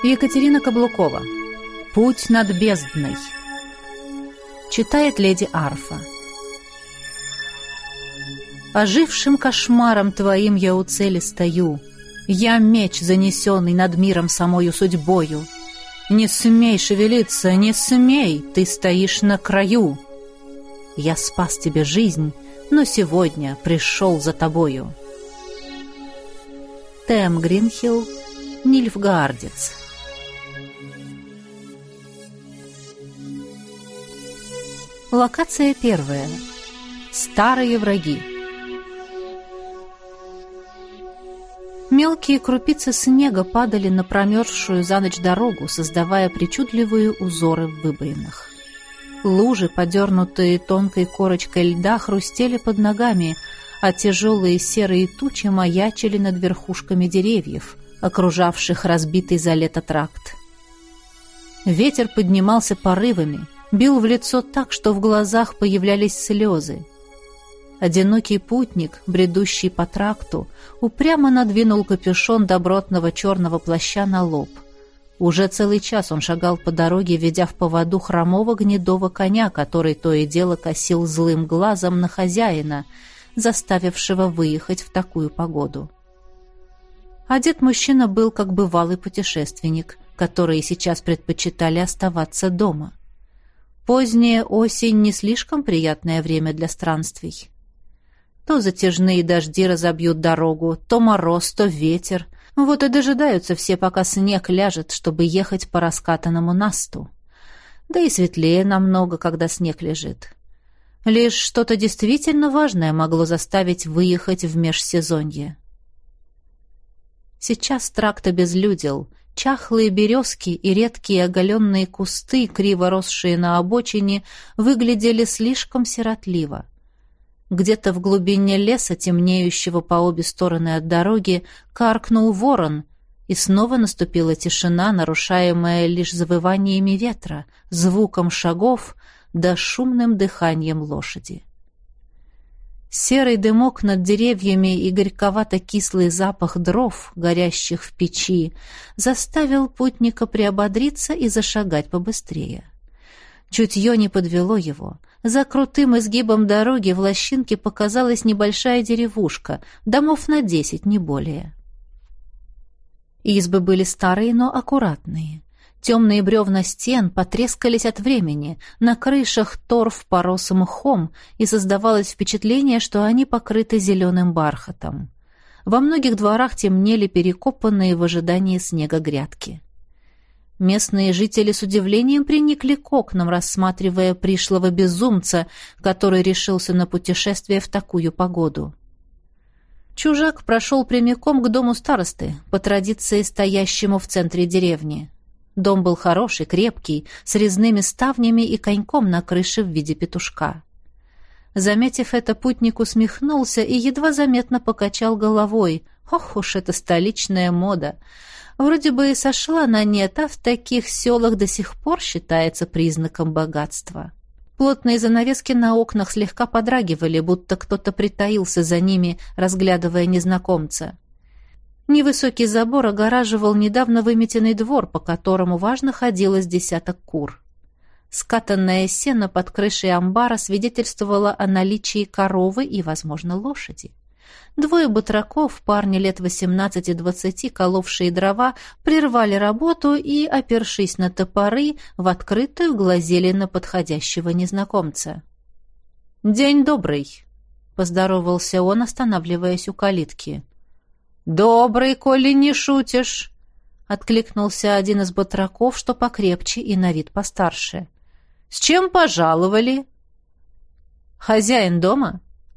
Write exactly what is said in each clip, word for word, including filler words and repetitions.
Екатерина Каблукова. «Путь над бездной». Читает леди Арфа. Ожившим кошмаром твоим я у цели стою. Я меч, занесенный над миром самою судьбою. Не смей шевелиться, не смей, ты стоишь на краю. Я спас тебе жизнь, но сегодня пришел за тобою. Тэм Гринхилл, Нильфгаардец. Локация первая. Старые враги. Мелкие крупицы снега падали на промерзшую за ночь дорогу, создавая причудливые узоры в выбоинах. Лужи, подернутые тонкой корочкой льда, хрустели под ногами, а тяжелые серые тучи маячили над верхушками деревьев, окружавших разбитый за лето тракт. Ветер поднимался порывами, бил в лицо так, что в глазах появлялись слезы. Одинокий путник, бредущий по тракту, упрямо надвинул капюшон добротного черного плаща на лоб. Уже целый час он шагал по дороге, ведя в поводу хромого гнедого коня, который то и дело косил злым глазом на хозяина, заставившего выехать в такую погоду. Одет мужчина был как бывалый путешественник, которые сейчас предпочитали оставаться дома. Поздняя осень — не слишком приятное время для странствий. То затяжные дожди разобьют дорогу, то мороз, то ветер. Вот и дожидаются все, пока снег ляжет, чтобы ехать по раскатанному насту. Да и светлее намного, когда снег лежит. Лишь что-то действительно важное могло заставить выехать в межсезонье. Сейчас тракт обезлюдел. Чахлые березки и редкие оголенные кусты, криво росшие на обочине, выглядели слишком сиротливо. Где-то в глубине леса, темнеющего по обе стороны от дороги, каркнул ворон, и снова наступила тишина, нарушаемая лишь завываниями ветра, звуком шагов да шумным дыханием лошади. Серый дымок над деревьями и горьковато-кислый запах дров, горящих в печи, заставил путника приободриться и зашагать побыстрее. Чутье не подвело его. За крутым изгибом дороги в лощинке показалась небольшая деревушка, домов на десять, не более. Избы были старые, но аккуратные. Темные бревна стен потрескались от времени, на крышах торф порос мхом, и создавалось впечатление, что они покрыты зеленым бархатом. Во многих дворах темнели перекопанные в ожидании снега грядки. Местные жители с удивлением приникли к окнам, рассматривая пришлого безумца, который решился на путешествие в такую погоду. Чужак прошел прямиком к дому старосты, по традиции стоящему в центре деревни. Дом был хороший, крепкий, с резными ставнями и коньком на крыше в виде петушка. Заметив это, путник усмехнулся и едва заметно покачал головой. Ох уж эта столичная мода! Вроде бы и сошла на нет, а в таких селах до сих пор считается признаком богатства. Плотные занавески на окнах слегка подрагивали, будто кто-то притаился за ними, разглядывая незнакомца. Невысокий забор огораживал недавно выметенный двор, по которому важно ходило с десяток кур. Скатанное сено под крышей амбара свидетельствовало о наличии коровы и, возможно, лошади. Двое батраков, парни лет восемнадцати-двадцати, коловшие дрова, прервали работу и, опершись на топоры, в открытую глазели на подходящего незнакомца. «День добрый!» — поздоровался он, останавливаясь у калитки. «Добрый, коли не шутишь!» — откликнулся один из батраков, что покрепче и на вид постарше. «С чем пожаловали?» «Хозяин дома?»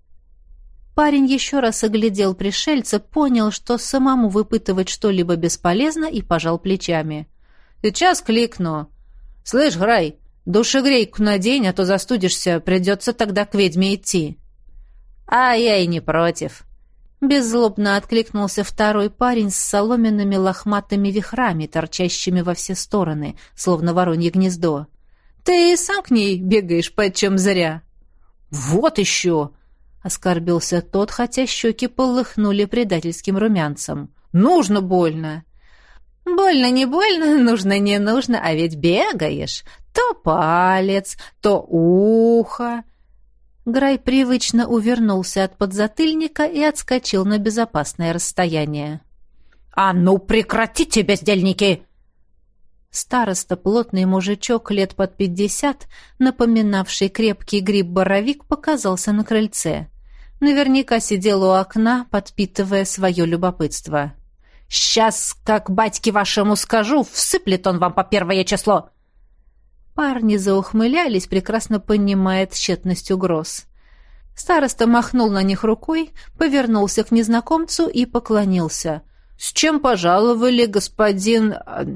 Парень еще раз оглядел пришельца, понял, что самому выпытывать что-либо бесполезно, и пожал плечами. «Сейчас кликну. Слышь, Грай, душегрейку надень, а то застудишься, придется тогда к ведьме идти». «А я и не против». Беззлобно откликнулся второй парень с соломенными лохматыми вихрами, торчащими во все стороны, словно воронье гнездо. «Ты сам к ней бегаешь почем зря». «Вот еще!» — оскорбился тот, хотя щеки полыхнули предательским румянцем. «Нужно больно!» Больно, не больно, нужно, не нужно, а ведь бегаешь. То палец, то ухо. Грай привычно увернулся от подзатыльника и отскочил на безопасное расстояние. «А ну, прекратите, бездельники!» Староста, плотный мужичок лет под пятьдесят, напоминавший крепкий гриб-боровик, показался на крыльце. Наверняка сидел у окна, подпитывая свое любопытство. «Сейчас, как батьке вашему скажу, всыплет он вам по первое число!» Парни заухмылялись, прекрасно понимая тщетность угроз. Староста махнул на них рукой, повернулся к незнакомцу и поклонился. «С чем пожаловали, господин...»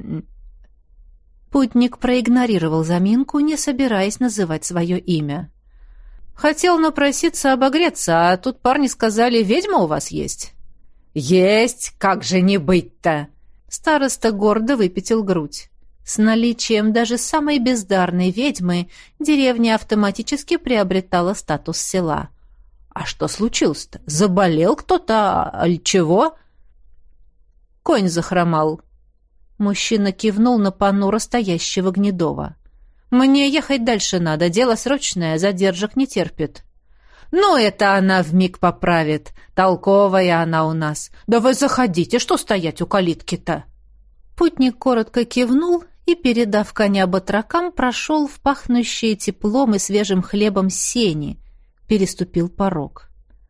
Путник проигнорировал заминку, не собираясь называть свое имя. «Хотел напроситься обогреться, а тут парни сказали, ведьма у вас есть». «Есть! Как же не быть-то!» Староста гордо выпятил грудь. С наличием даже самой бездарной ведьмы деревня автоматически приобретала статус села. «А что случилось-то? Заболел кто-то, аль чего?» «Конь захромал». Мужчина кивнул на понуро стоящего Гнедова. «Мне ехать дальше надо, дело срочное, задержек не терпит». «Ну, это она вмиг поправит. Толковая она у нас. Да вы заходите, что стоять у калитки-то?» Путник коротко кивнул и, передав коня батракам, прошел в пахнущие теплом и свежим хлебом сени, переступил порог.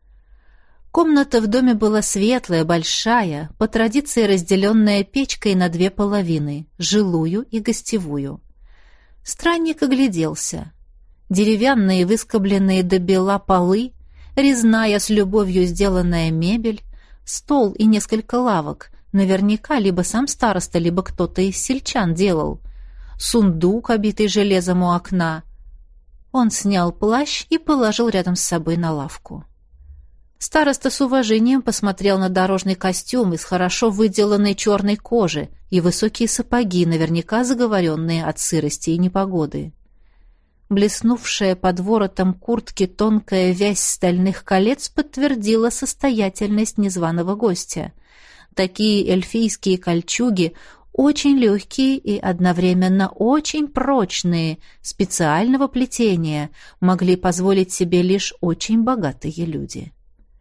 Комната в доме была светлая, большая, по традиции разделенная печкой на две половины — жилую и гостевую. Странник огляделся. Деревянные, выскобленные до бела полы, резная с любовью сделанная мебель, стол и несколько лавок, наверняка либо сам староста, либо кто-то из сельчан делал, сундук, обитый железом у окна. Он снял плащ и положил рядом с собой на лавку. Староста с уважением посмотрел на дорожный костюм из хорошо выделанной черной кожи и высокие сапоги, наверняка заговоренные от сырости и непогоды. Блеснувшая под воротом куртки тонкая вязь стальных колец подтвердила состоятельность незваного гостя. Такие эльфийские кольчуги, очень легкие и одновременно очень прочные, специального плетения, могли позволить себе лишь очень богатые люди.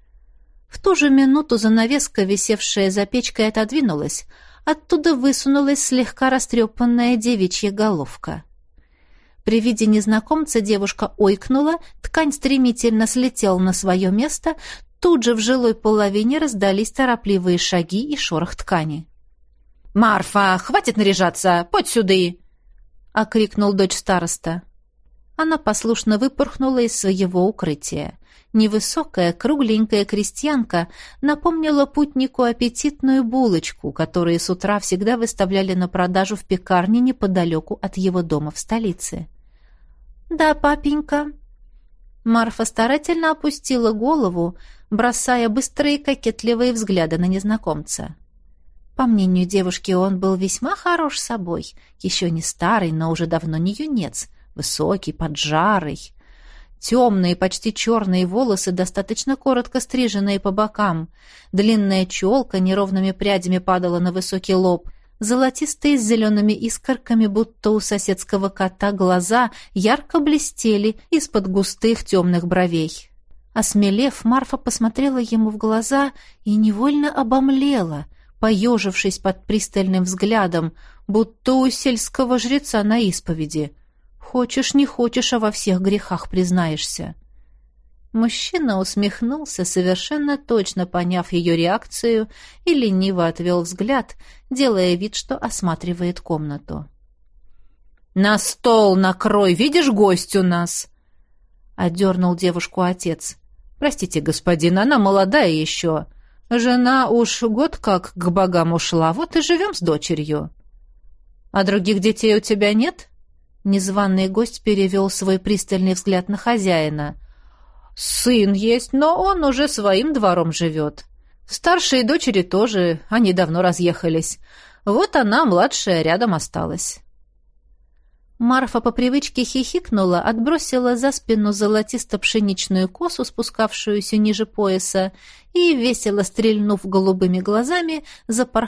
В ту же минуту занавеска, висевшая за печкой, отодвинулась. Оттуда высунулась слегка растрепанная девичья головка. При виде незнакомца девушка ойкнула, ткань стремительно слетела на свое место, тут же в жилой половине раздались торопливые шаги и шорох ткани. «Марфа, хватит наряжаться! Подь сюды!» — окрикнул дочь староста. Она послушно выпорхнула из своего укрытия. Невысокая, кругленькая крестьянка напомнила путнику аппетитную булочку, которую с утра всегда выставляли на продажу в пекарне неподалеку от его дома в столице. «Да, папенька». Марфа старательно опустила голову, бросая быстрые кокетливые взгляды на незнакомца. По мнению девушки, он был весьма хорош собой, еще не старый, но уже давно не юнец, высокий, поджарый. Темные, почти черные волосы, достаточно коротко стриженные по бокам. Длинная челка неровными прядями падала на высокий лоб. Золотистые с зелеными искорками, будто у соседского кота, глаза ярко блестели из-под густых темных бровей. Осмелев, Марфа посмотрела ему в глаза и невольно обомлела, поежившись под пристальным взглядом, будто у сельского жреца на исповеди. Хочешь, не хочешь, а во всех грехах признаешься. Мужчина усмехнулся, совершенно точно поняв ее реакцию, и лениво отвел взгляд, делая вид, что осматривает комнату. «На стол накрой, видишь, гость у нас!» — одернул девушку отец. «Простите, господин, она молодая еще. Жена уж год как к богам ушла, вот и живем с дочерью». «А других детей у тебя нет?» Незваный гость перевел свой пристальный взгляд на хозяина. «Сын есть, но он уже своим двором живет. Старшие дочери тоже, они давно разъехались. Вот она, младшая, рядом осталась». Марфа по привычке хихикнула, отбросила за спину золотисто-пшеничную косу, спускавшуюся ниже пояса, и, весело стрельнув голубыми глазами, запорхала